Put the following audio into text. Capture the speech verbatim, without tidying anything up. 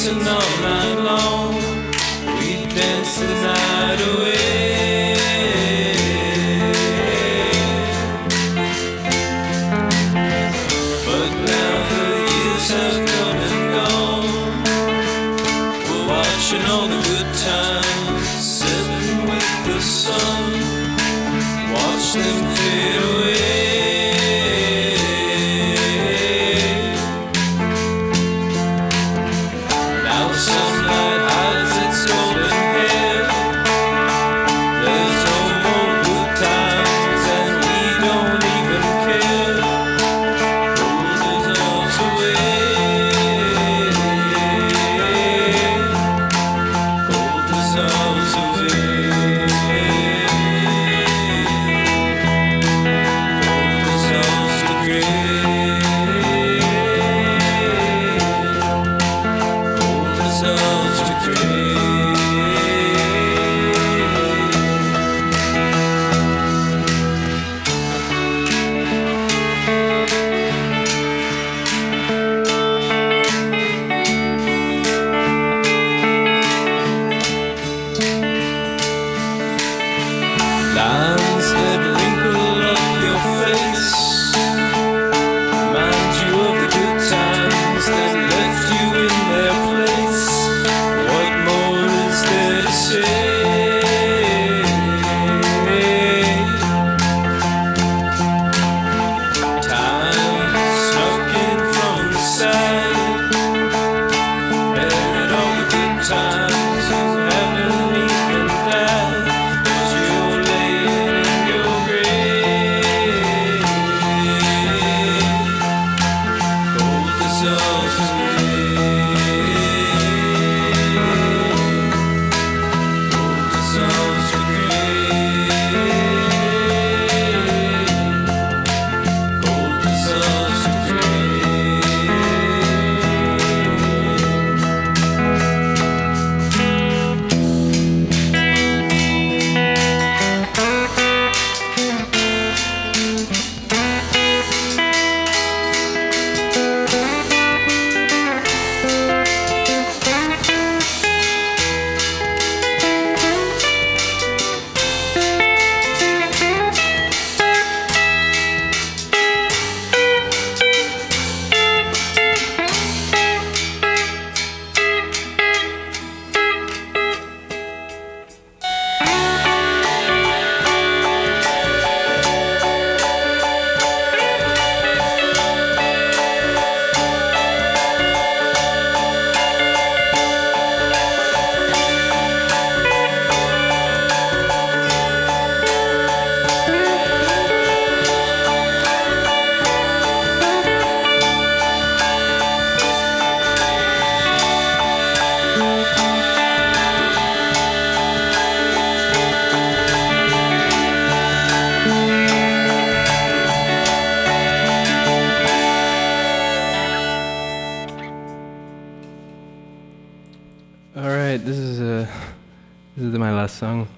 dancing all night long. We dance the night away. But now the years have come and gone. We're watching all the good times setting with the sun. Watch them fade away. Now the sunlight hides its golden hair. There's no more good times and we don't even care. Gold is ours away. Gold is ours away. Lines that wrinkle up your face remind you of the good times that left you in their place. What more is there to say? Time snuck in from the side, buried all the good times you haven't even died. All right, this is uh, this is my last song.